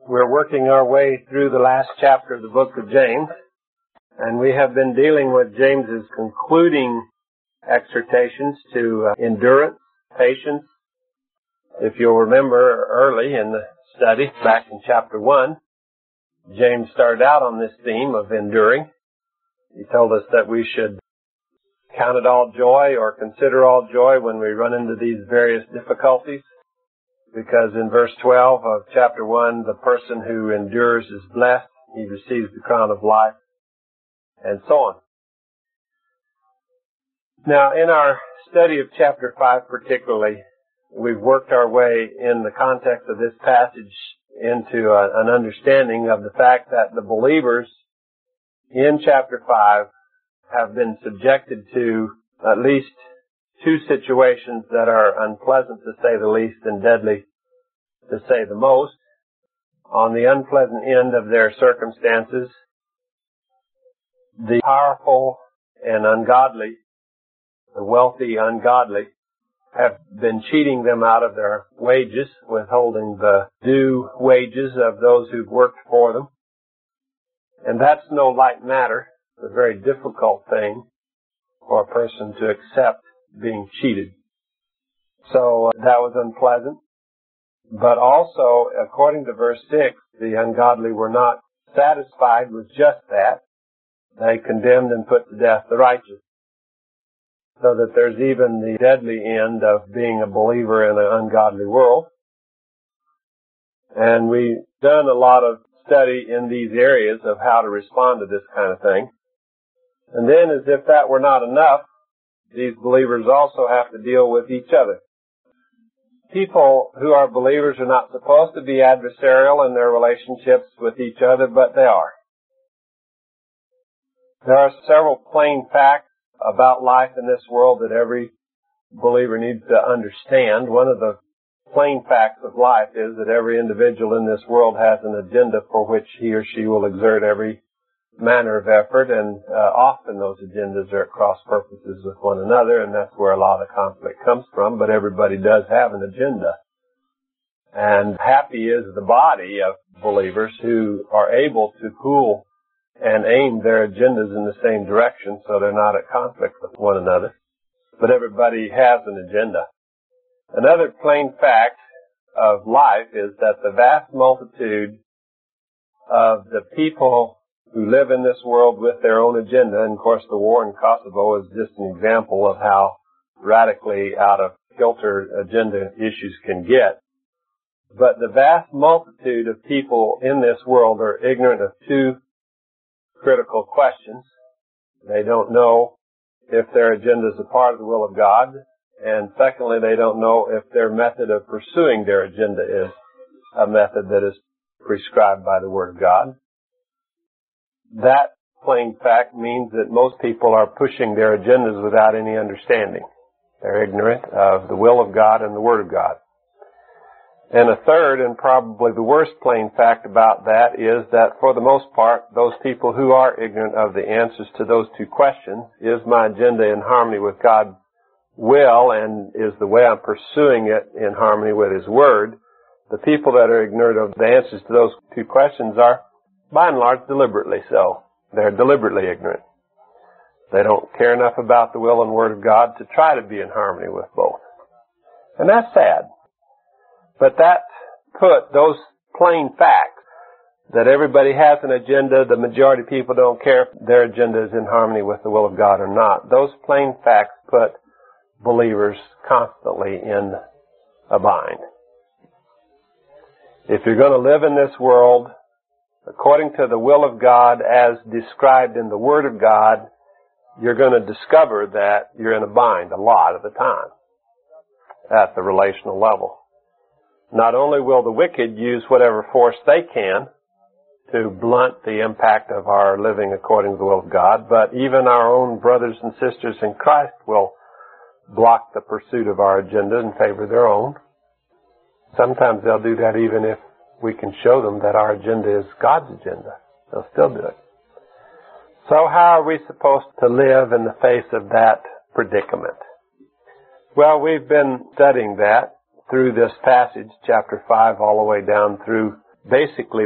We're working our way through the last chapter of the book of James, and we have been dealing with James's concluding exhortations to endurance, patience. If you'll remember early in the study, back in chapter 1, James started out on this theme of enduring. He told us that we should count it all joy or consider all joy when we run into these various difficulties. Because in verse 12 of chapter 1, the person who endures is blessed. He receives the crown of life, and so on. Now, in our study of chapter 5 particularly, we've worked our way in the context of this passage into an understanding of the fact that the believers in chapter 5 have been subjected to at least two situations that are unpleasant to say the least and deadly to say the most. On the unpleasant end of their circumstances, the powerful and ungodly, the wealthy ungodly, have been cheating them out of their wages, withholding the due wages of those who've worked for them. And that's no light matter. It's a very difficult thing for a person to accept being cheated. So that was unpleasant. But also, according to verse 6, the ungodly were not satisfied with just that. They condemned and put to death the righteous. So that there's even the deadly end of being a believer in an ungodly world. And we've done a lot of study in these areas of how to respond to this kind of thing. And then, as if that were not enough, these believers also have to deal with each other. People who are believers are not supposed to be adversarial in their relationships with each other, but they are. There are several plain facts about life in this world that every believer needs to understand. One of the plain facts of life is that every individual in this world has an agenda for which he or she will exert every manner of effort, and often those agendas are at cross purposes with one another, and that's where a lot of conflict comes from, but everybody does have an agenda. And happy is the body of believers who are able to pool and aim their agendas in the same direction so they're not at conflict with one another. But everybody has an agenda. Another plain fact of life is that the vast multitude of the people who live in this world with their own agenda, and of course the war in Kosovo is just an example of how radically out of kilter agenda issues can get. But the vast multitude of people in this world are ignorant of two critical questions. They don't know if their agenda is a part of the will of God, and secondly, they don't know if their method of pursuing their agenda is a method that is prescribed by the Word of God. That plain fact means that most people are pushing their agendas without any understanding. They're ignorant of the will of God and the Word of God. And a third, and probably the worst plain fact about that, is that for the most part, those people who are ignorant of the answers to those two questions, is my agenda in harmony with God's will, and is the way I'm pursuing it in harmony with His Word, the people that are ignorant of the answers to those two questions are, by and large, deliberately so. They're deliberately ignorant. They don't care enough about the will and Word of God to try to be in harmony with both. And that's sad. But that put those plain facts, that everybody has an agenda, the majority of people don't care if their agenda is in harmony with the will of God or not. Those plain facts put believers constantly in a bind. If you're going to live in this world according to the will of God as described in the Word of God, you're going to discover that you're in a bind a lot of the time at the relational level. Not only will the wicked use whatever force they can to blunt the impact of our living according to the will of God, but even our own brothers and sisters in Christ will block the pursuit of our agenda in favor of their own. Sometimes they'll do that even if we can show them that our agenda is God's agenda. They'll still do it. So how are we supposed to live in the face of that predicament? Well, we've been studying that through this passage, chapter 5, all the way down through basically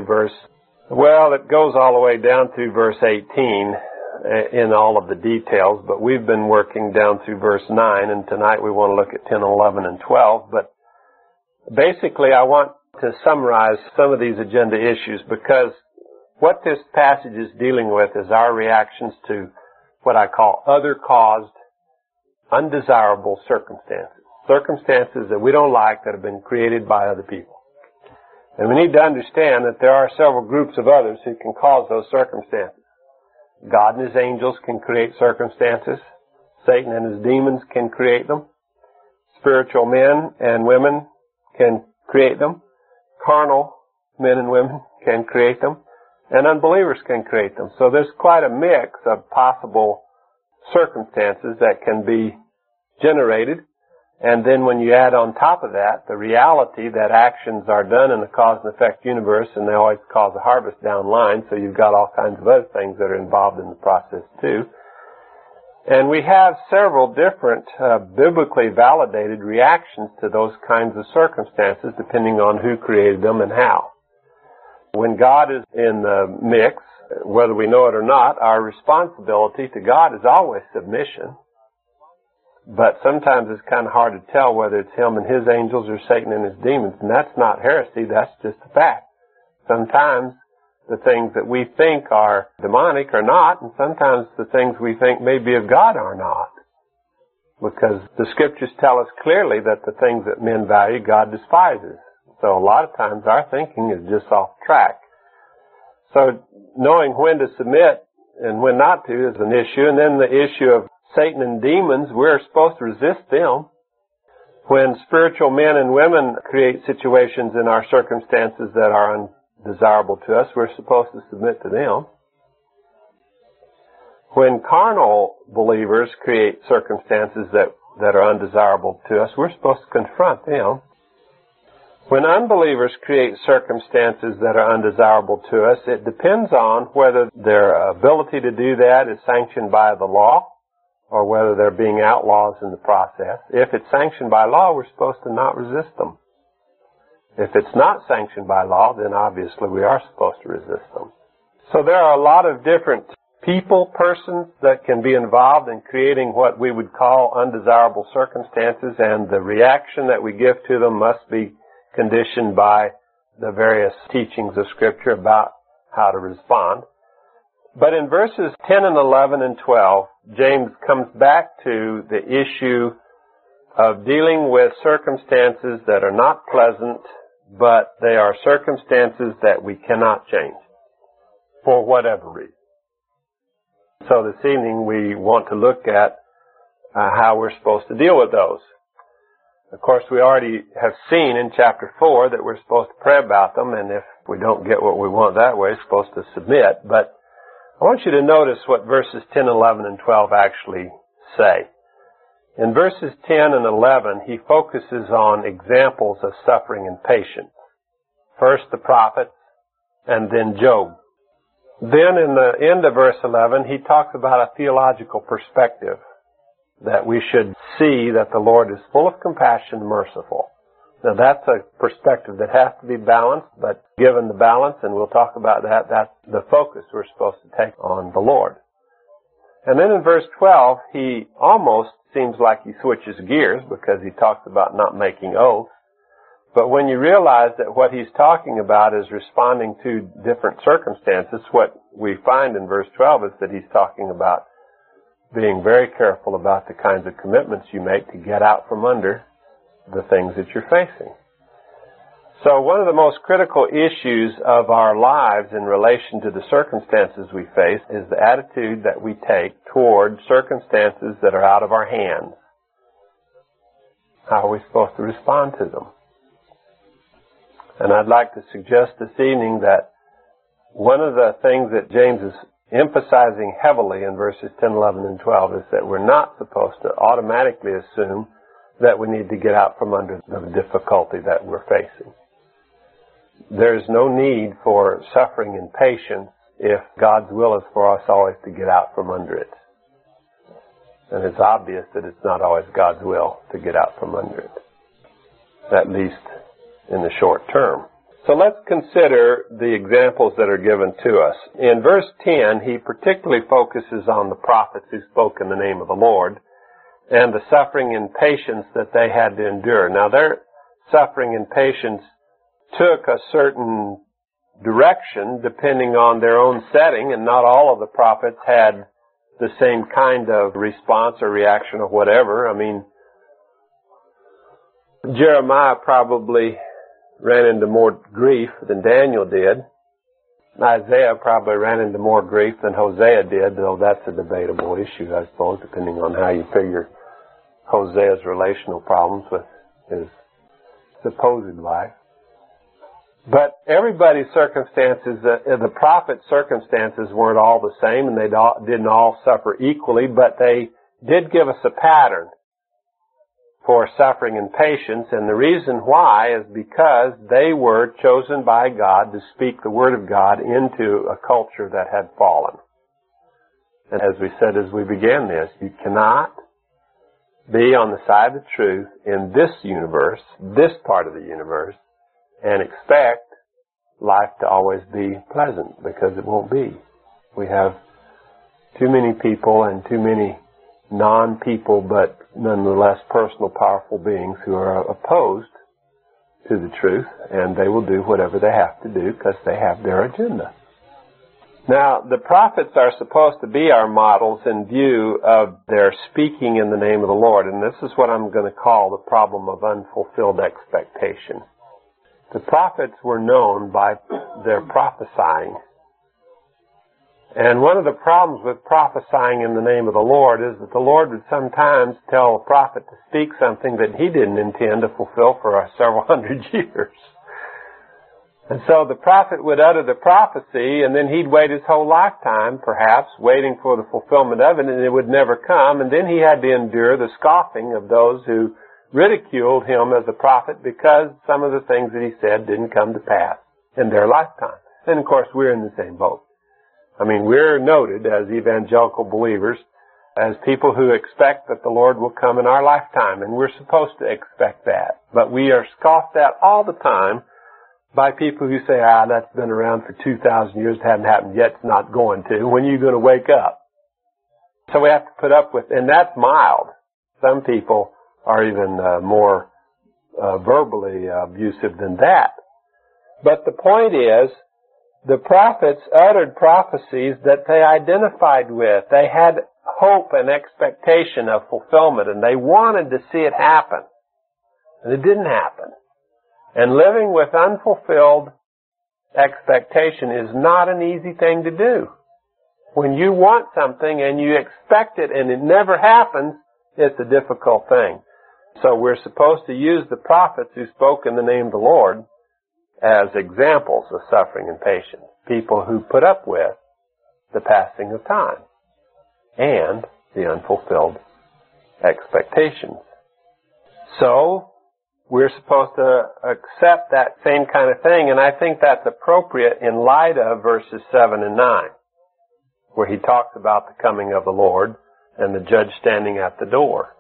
it goes all the way down through verse 18 in all of the details, but we've been working down through verse 9, and tonight we want to look at 10, 11, and 12. But basically, I want to summarize some of these agenda issues, because what this passage is dealing with is our reactions to what I call other-caused, undesirable circumstances. Circumstances that we don't like that have been created by other people. And we need to understand that there are several groups of others who can cause those circumstances. God and His angels can create circumstances. Satan and his demons can create them. Spiritual men and women can create them. Carnal men and women can create them. And unbelievers can create them. So there's quite a mix of possible circumstances that can be generated. And then when you add on top of that the reality that actions are done in the cause and effect universe, and they always cause a harvest down line, so you've got all kinds of other things that are involved in the process too. And we have several different biblically validated reactions to those kinds of circumstances depending on who created them and how. When God is in the mix, whether we know it or not, our responsibility to God is always submission. But sometimes it's kind of hard to tell whether it's Him and His angels or Satan and his demons. And that's not heresy, that's just a fact. Sometimes the things that we think are demonic are not, and sometimes the things we think may be of God are not. Because the Scriptures tell us clearly that the things that men value, God despises. So a lot of times our thinking is just off track. So knowing when to submit and when not to is an issue. And then the issue of Satan and demons, we're supposed to resist them. When spiritual men and women create situations in our circumstances that are undesirable to us, we're supposed to submit to them. When carnal believers create circumstances that are undesirable to us, we're supposed to confront them. When unbelievers create circumstances that are undesirable to us, it depends on whether their ability to do that is sanctioned by the law or whether they're being outlaws in the process. If it's sanctioned by law, we're supposed to not resist them. If it's not sanctioned by law, then obviously we are supposed to resist them. So there are a lot of different persons that can be involved in creating what we would call undesirable circumstances, and the reaction that we give to them must be conditioned by the various teachings of Scripture about how to respond. But in verses 10 and 11 and 12, James comes back to the issue of dealing with circumstances that are not pleasant, but they are circumstances that we cannot change for whatever reason. So this evening we want to look at how we're supposed to deal with those. Of course, we already have seen in chapter 4 that we're supposed to pray about them, and if we don't get what we want that way, we're supposed to submit. But I want you to notice what verses 10, 11, and 12 actually say. In verses 10 and 11, he focuses on examples of suffering and patience. First the prophets, and then Job. Then in the end of verse 11, he talks about a theological perspective, that we should see that the Lord is full of compassion and merciful. Now that's a perspective that has to be balanced, but given the balance, and we'll talk about that, that's the focus we're supposed to take on the Lord. And then in verse 12, he almost seems like he switches gears because he talks about not making oaths. But when you realize that what he's talking about is responding to different circumstances, what we find in verse 12 is that he's talking about being very careful about the kinds of commitments you make to get out from under the things that you're facing. So one of the most critical issues of our lives in relation to the circumstances we face is the attitude that we take toward circumstances that are out of our hands. How are we supposed to respond to them? And I'd like to suggest this evening that one of the things that James is emphasizing heavily in verses 10, 11, and 12 is that we're not supposed to automatically assume that we need to get out from under the difficulty that we're facing. There's no need for suffering and patience if God's will is for us always to get out from under it. And it's obvious that it's not always God's will to get out from under it, at least in the short term. So let's consider the examples that are given to us. In verse 10, he particularly focuses on the prophets who spoke in the name of the Lord and the suffering and patience that they had to endure. Now, their suffering and patience took a certain direction depending on their own setting, and not all of the prophets had the same kind of response or reaction or whatever. I mean, Jeremiah probably ran into more grief than Daniel did. Isaiah probably ran into more grief than Hosea did, though that's a debatable issue, I suppose, depending on how you figure Hosea's relational problems with his supposed wife. But everybody's circumstances, the prophet's circumstances weren't all the same, and they didn't all suffer equally, but they did give us a pattern for suffering and patience, and the reason why is because they were chosen by God to speak the Word of God into a culture that had fallen. And as we said as we began this, you cannot be on the side of the truth in this universe, this part of the universe, and expect life to always be pleasant, because it won't be. We have too many people and too many non-people, but nonetheless personal, powerful beings who are opposed to the truth, and they will do whatever they have to do because they have their agenda. Now, the prophets are supposed to be our models in view of their speaking in the name of the Lord, and this is what I'm going to call the problem of unfulfilled expectation. The prophets were known by their prophesying. And one of the problems with prophesying in the name of the Lord is that the Lord would sometimes tell a prophet to speak something that he didn't intend to fulfill for several hundred years. And so the prophet would utter the prophecy, and then he'd wait his whole lifetime, perhaps, waiting for the fulfillment of it, and it would never come. And then he had to endure the scoffing of those who ridiculed him as a prophet because some of the things that he said didn't come to pass in their lifetime. And of course, we're in the same boat. I mean, we're noted as evangelical believers as people who expect that the Lord will come in our lifetime, and we're supposed to expect that. But we are scoffed at all the time by people who say, that's been around for 2,000 years, it hasn't happened yet, it's not going to. When are you going to wake up? So we have to put up with, and that's mild. Some people are even more verbally abusive than that. But the point is, the prophets uttered prophecies that they identified with. They had hope and expectation of fulfillment, and they wanted to see it happen. And it didn't happen. And living with unfulfilled expectation is not an easy thing to do. When you want something and you expect it and it never happens, it's a difficult thing. So we're supposed to use the prophets who spoke in the name of the Lord as examples of suffering and patience. People who put up with the passing of time and the unfulfilled expectations. So, we're supposed to accept that same kind of thing, and I think that's appropriate in light of verses 7 and 9, where he talks about the coming of the Lord and the judge standing at the door.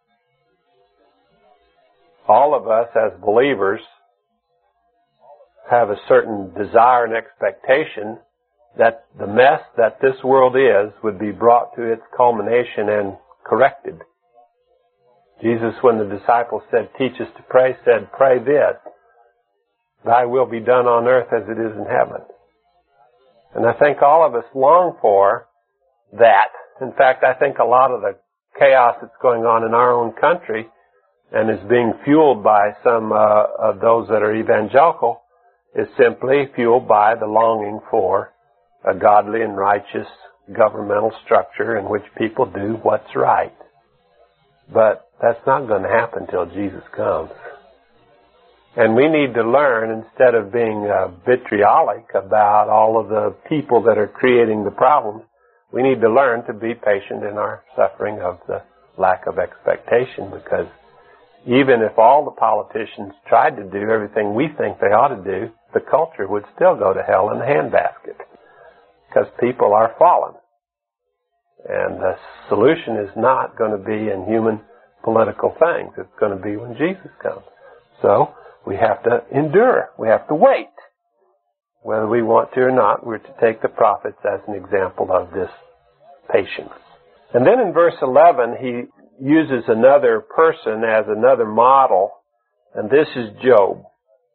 All of us as believers have a certain desire and expectation that the mess that this world is would be brought to its culmination and corrected. Jesus, when the disciples said, teach us to pray, said, pray this, thy will be done on earth as it is in heaven. And I think all of us long for that. In fact, I think a lot of the chaos that's going on in our own country and is being fueled by some of those that are evangelical is simply fueled by the longing for a godly and righteous governmental structure in which people do what's right. But that's not going to happen till Jesus comes. And we need to learn, instead of being vitriolic about all of the people that are creating the problems, we need to learn to be patient in our suffering of the lack of expectation, because even if all the politicians tried to do everything we think they ought to do, the culture would still go to hell in the handbasket, because people are fallen. And the solution is not going to be in human political things. It's going to be when Jesus comes. So We have to endure. We have to wait. Whether we want to or not, we're to take the prophets as an example of this patience. And then in verse 11, he uses another person as another model, and this is Job.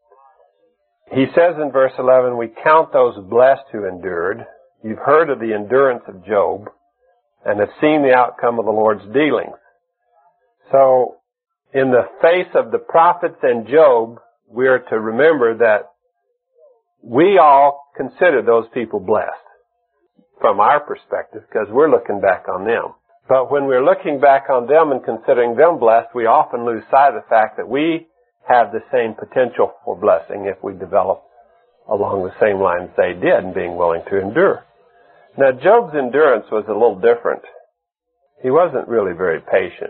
He says in verse 11, we count those blessed who endured. You've heard of the endurance of Job and have seen the outcome of the Lord's dealings. So, in the face of the prophets and Job, we are to remember that we all consider those people blessed from our perspective because we're looking back on them. But when we're looking back on them and considering them blessed, we often lose sight of the fact that we have the same potential for blessing if we develop along the same lines they did in being willing to endure. Now, Job's endurance was a little different. He wasn't really very patient.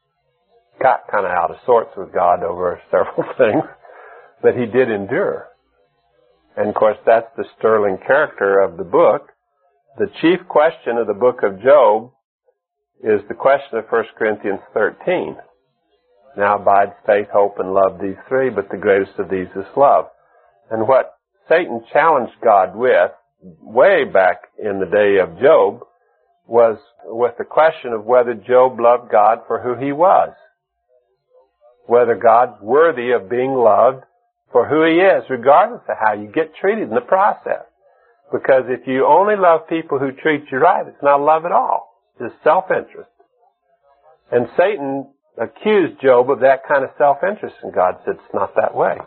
Got kind of out of sorts with God over several things, but he did endure. And of course, that's the sterling character of the book. The chief question of the book of Job is the question of 1 Corinthians 13. Now abides faith, hope, and love, these three, but the greatest of these is love. And what Satan challenged God with, way back in the day of Job, was with the question of whether Job loved God for who he was. Whether God's worthy of being loved for who he is, regardless of how you get treated in the process. Because if you only love people who treat you right, it's not love at all. It's self-interest. And Satan accused Job of that kind of self-interest, and God said, it's not that way.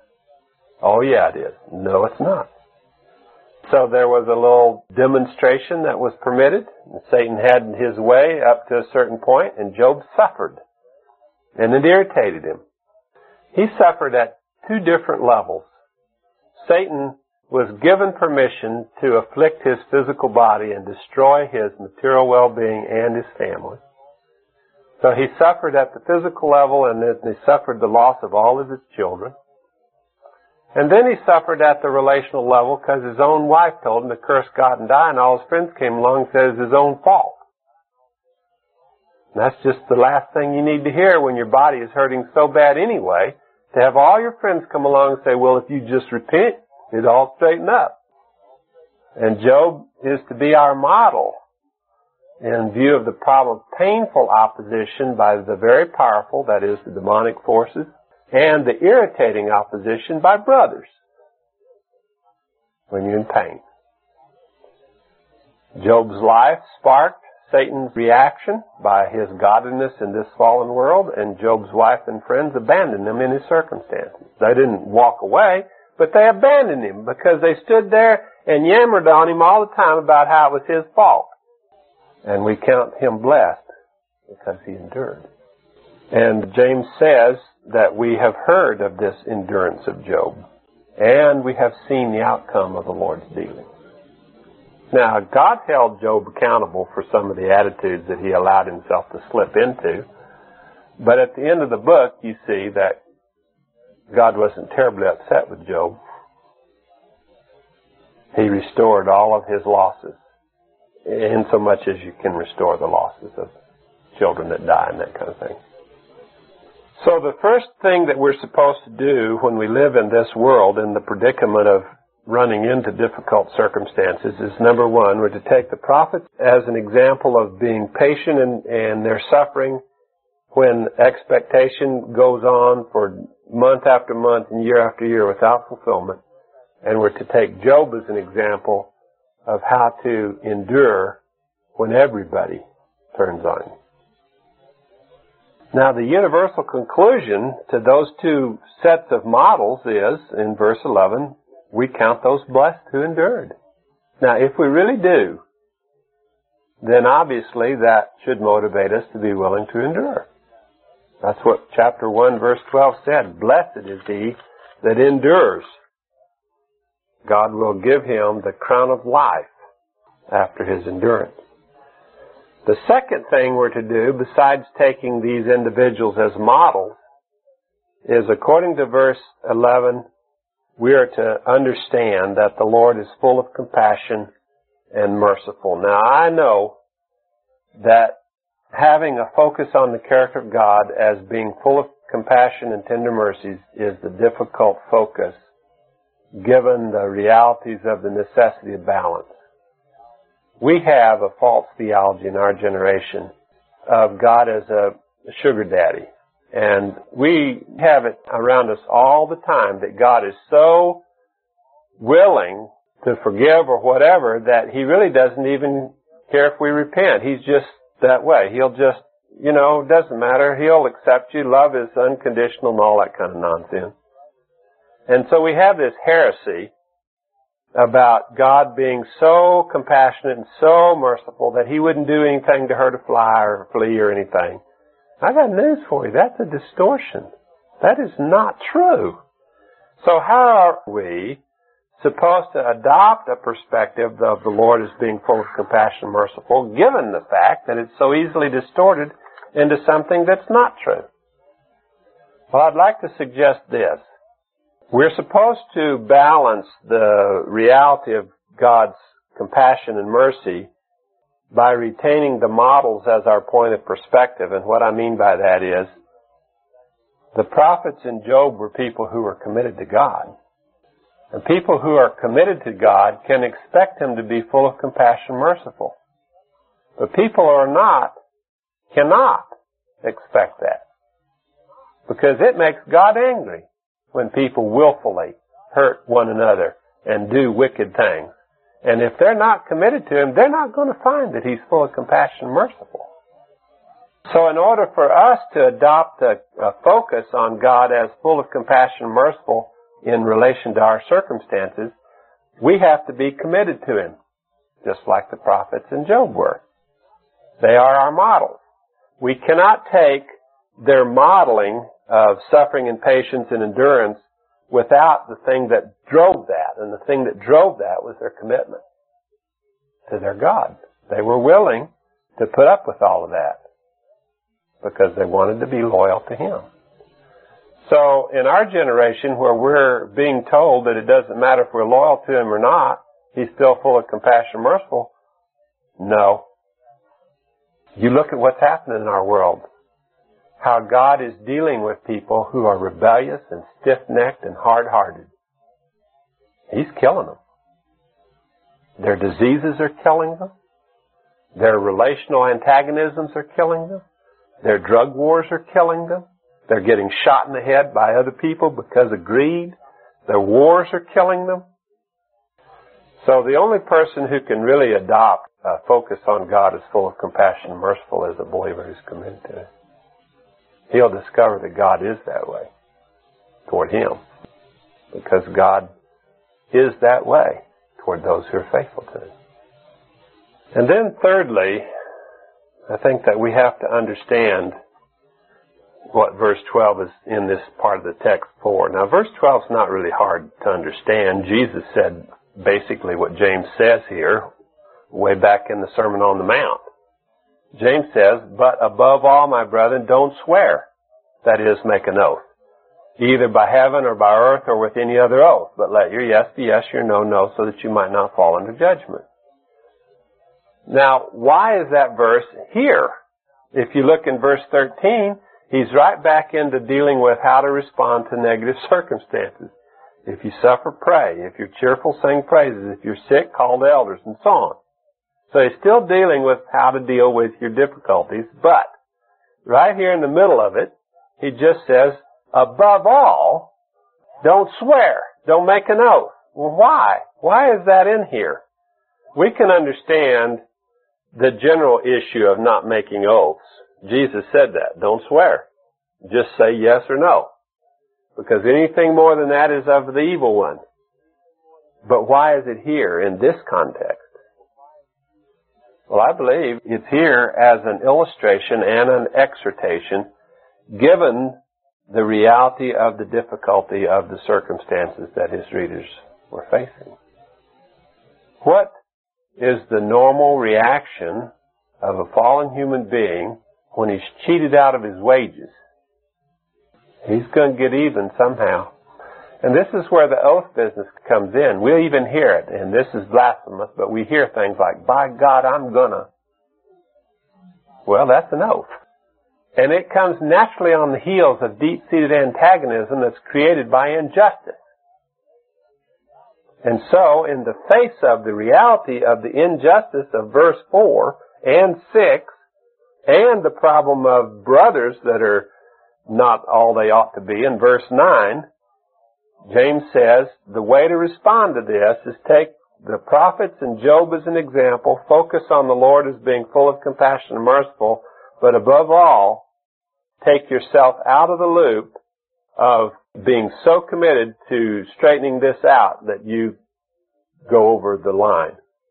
Oh yeah, it is. No, it's not. So there was a little demonstration that was permitted, and Satan had his way up to a certain point, and Job suffered. And it irritated him. He suffered at two different levels. Satan was given permission to afflict his physical body and destroy his material well-being and his family. So he suffered at the physical level, and then he suffered the loss of all of his children. And then he suffered at the relational level because his own wife told him to curse God and die, and all his friends came along and said it's his own fault. And that's just the last thing you need to hear when your body is hurting so bad anyway, to have all your friends come along and say, well, if you just repent, it'll all straighten up. And Job is to be our model in view of the problem of painful opposition by the very powerful, that is, the demonic forces, and the irritating opposition by brothers when you're in pain. Job's life sparked Satan's reaction by his godliness in this fallen world, and Job's wife and friends abandoned him in his circumstances. They didn't walk away, but they abandoned him because they stood there and yammered on him all the time about how it was his fault. And we count him blessed because he endured. And James says that we have heard of this endurance of Job, and we have seen the outcome of the Lord's dealing. Now, God held Job accountable for some of the attitudes that he allowed himself to slip into, but at the end of the book, you see that God wasn't terribly upset with Job. He restored all of his losses, in so much as you can restore the losses of children that die and that kind of thing. So the first thing that we're supposed to do when we live in this world in the predicament of running into difficult circumstances is, number one, we're to take the prophets as an example of being patient in their suffering when expectation goes on for month after month and year after year without fulfillment. And we're to take Job as an example of how to endure when everybody turns on you. Now, the universal conclusion to those two sets of models is, in verse 11, we count those blessed who endured. Now, if we really do, then obviously that should motivate us to be willing to endure. That's what chapter 1, verse 12 said. Blessed is he that endures. God will give him the crown of life after his endurance. The second thing we're to do, besides taking these individuals as models, is, according to verse 11, we are to understand that the Lord is full of compassion and merciful. Now, I know that having a focus on the character of God as being full of compassion and tender mercies is the difficult focus given the realities of the necessity of balance. We have a false theology in our generation of God as a sugar daddy. And we have it around us all the time that God is so willing to forgive or whatever that He really doesn't even care if we repent. He's just that way. He'll just, doesn't matter. He'll accept you. Love is unconditional and all that kind of nonsense. And so we have this heresy about God being so compassionate and so merciful that He wouldn't do anything to hurt a fly or a flea or anything. I got news for you. That's a distortion. That is not true. So how are we supposed to adopt a perspective of the Lord as being full of compassion and merciful, given the fact that it's so easily distorted into something that's not true? Well, I'd like to suggest this. We're supposed to balance the reality of God's compassion and mercy by retaining the models as our point of perspective. And what I mean by that is, the prophets in Job were people who were committed to God. And people who are committed to God can expect Him to be full of compassion and merciful. But people who are not cannot expect that. Because it makes God angry when people willfully hurt one another and do wicked things. And if they're not committed to Him, they're not going to find that He's full of compassion and merciful. So in order for us to adopt a focus on God as full of compassion and merciful in relation to our circumstances, we have to be committed to Him, just like the prophets in Job were. They are our models. We cannot take their modeling of suffering and patience and endurance without the thing that drove that. And the thing that drove that was their commitment to their God. They were willing to put up with all of that because they wanted to be loyal to Him. So in our generation, where we're being told that it doesn't matter if we're loyal to Him or not, He's still full of compassion and merciful, no. You look at what's happening in our world. How God is dealing with people who are rebellious and stiff-necked and hard-hearted. He's killing them. Their diseases are killing them. Their relational antagonisms are killing them. Their drug wars are killing them. They're getting shot in the head by other people because of greed. Their wars are killing them. So the only person who can really adopt a focus on God as full of compassion and merciful is a believer who's committed to it. He'll discover that God is that way toward him, because God is that way toward those who are faithful to Him. And then thirdly, I think that we have to understand what verse 12 is in this part of the text for. Now, verse 12 is not really hard to understand. Jesus said basically what James says here way back in the Sermon on the Mount. James says, "But above all, my brethren, don't swear." That is, make an oath, either by heaven or by earth or with any other oath. But let your yes be yes, your no, no, so that you might not fall under judgment. Now, why is that verse here? If you look in verse 13, he's right back into dealing with how to respond to negative circumstances. If you suffer, pray. If you're cheerful, sing praises. If you're sick, call the elders, and so on. So he's still dealing with how to deal with your difficulties, but right here in the middle of it, he just says, above all, don't swear. Don't make an oath. Well, why? Why is that in here? We can understand the general issue of not making oaths. Jesus said that. Don't swear. Just say yes or no. Because anything more than that is of the evil one. But why is it here in this context? Well, I believe it's here as an illustration and an exhortation, given the reality of the difficulty of the circumstances that his readers were facing. What is the normal reaction of a fallen human being when he's cheated out of his wages? He's going to get even somehow. And this is where the oath business comes in. We'll even hear it, and this is blasphemous, but we hear things like, by God, I'm gonna. Well, that's an oath. And it comes naturally on the heels of deep-seated antagonism that's created by injustice. And so, in the face of the reality of the injustice of verse 4 and 6, and the problem of brothers that are not all they ought to be, in verse 9, James says, the way to respond to this is take the prophets and Job as an example, focus on the Lord as being full of compassion and merciful, but above all, take yourself out of the loop of being so committed to straightening this out that you go over the line.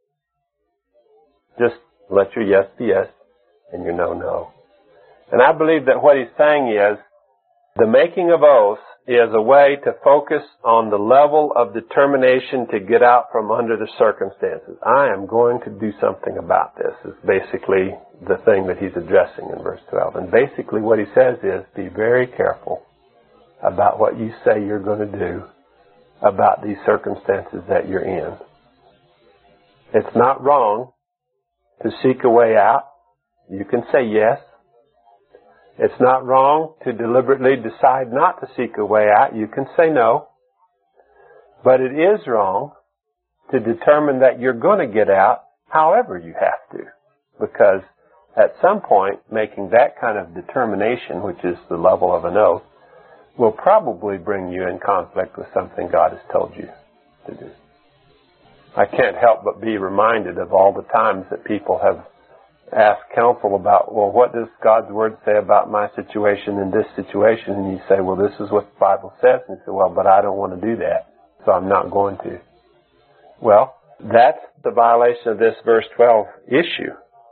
Just let your yes be yes and your no, no. And I believe that what he's saying is the making of oaths is a way to focus on the level of determination to get out from under the circumstances. I am going to do something about this is basically the thing that he's addressing in verse 12. And basically what he says is be very careful about what you say you're going to do about these circumstances that you're in. It's not wrong to seek a way out. You can say yes. It's not wrong to deliberately decide not to seek a way out. You can say no. But it is wrong to determine that you're going to get out however you have to. Because at some point, making that kind of determination, which is the level of an oath, will probably bring you in conflict with something God has told you to do. I can't help but be reminded of all the times that people have ask counsel about, well, what does God's Word say about my situation in this situation? And you say, well, this is what the Bible says. And you say, well, but I don't want to do that, so I'm not going to. Well, that's the violation of this verse 12 issue.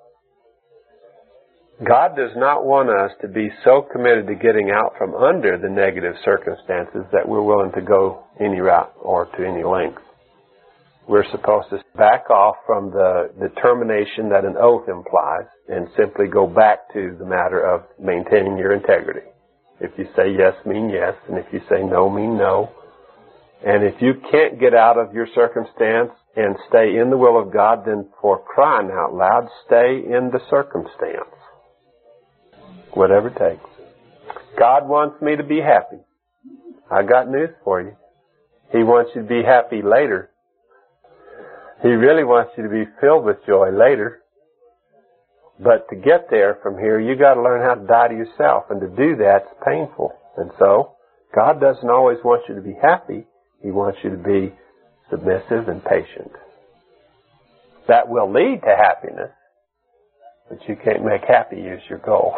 God does not want us to be so committed to getting out from under the negative circumstances that we're willing to go any route or to any length. We're supposed to back off from the determination that an oath implies and simply go back to the matter of maintaining your integrity. If you say yes, mean yes, and if you say no, mean no. And if you can't get out of your circumstance and stay in the will of God, then for crying out loud, stay in the circumstance. Whatever it takes. God wants me to be happy. I got news for you. He wants you to be happy later. He really wants you to be filled with joy later. But to get there from here, you got to learn how to die to yourself. And to do that's painful. And so, God doesn't always want you to be happy. He wants you to be submissive and patient. That will lead to happiness. But you can't make happy as your goal.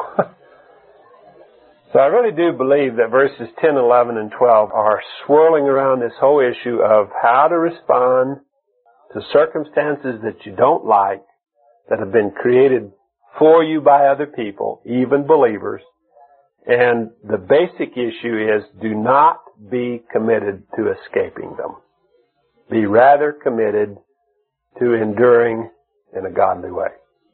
So I really do believe that verses 10, 11, and 12 are swirling around this whole issue of how to respond to circumstances that you don't like, that have been created for you by other people, even believers. And the basic issue is do not be committed to escaping them. Be rather committed to enduring in a godly way.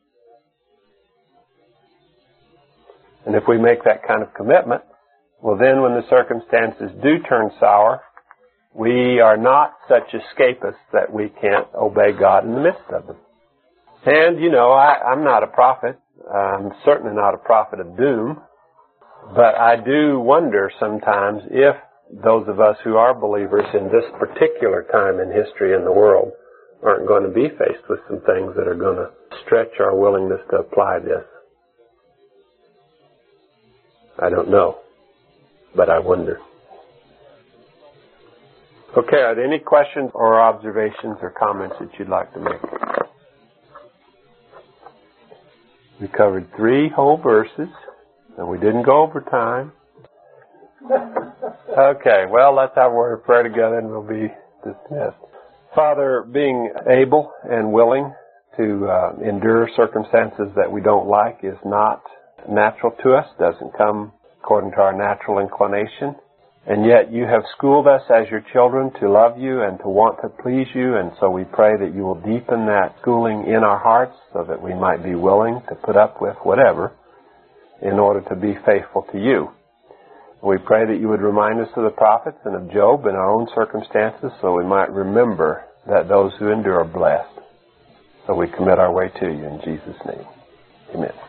And if we make that kind of commitment, well then when the circumstances do turn sour, we are not such escapists that we can't obey God in the midst of them. And, you know, I'm not a prophet. I'm certainly not a prophet of doom. But I do wonder sometimes if those of us who are believers in this particular time in history in the world aren't going to be faced with some things that are going to stretch our willingness to apply this. I don't know, but I wonder. Okay, are there any questions or observations or comments that you'd like to make? We covered 3 whole verses, and we didn't go over time. Okay, well, let's have a word of prayer together and we'll be dismissed. Father, being able and willing to endure circumstances that we don't like is not natural to us, doesn't come according to our natural inclination. And yet you have schooled us as your children to love you and to want to please you, and so we pray that you will deepen that schooling in our hearts so that we might be willing to put up with whatever in order to be faithful to you. We pray that you would remind us of the prophets and of Job in our own circumstances so we might remember that those who endure are blessed. So we commit our way to you in Jesus' name. Amen.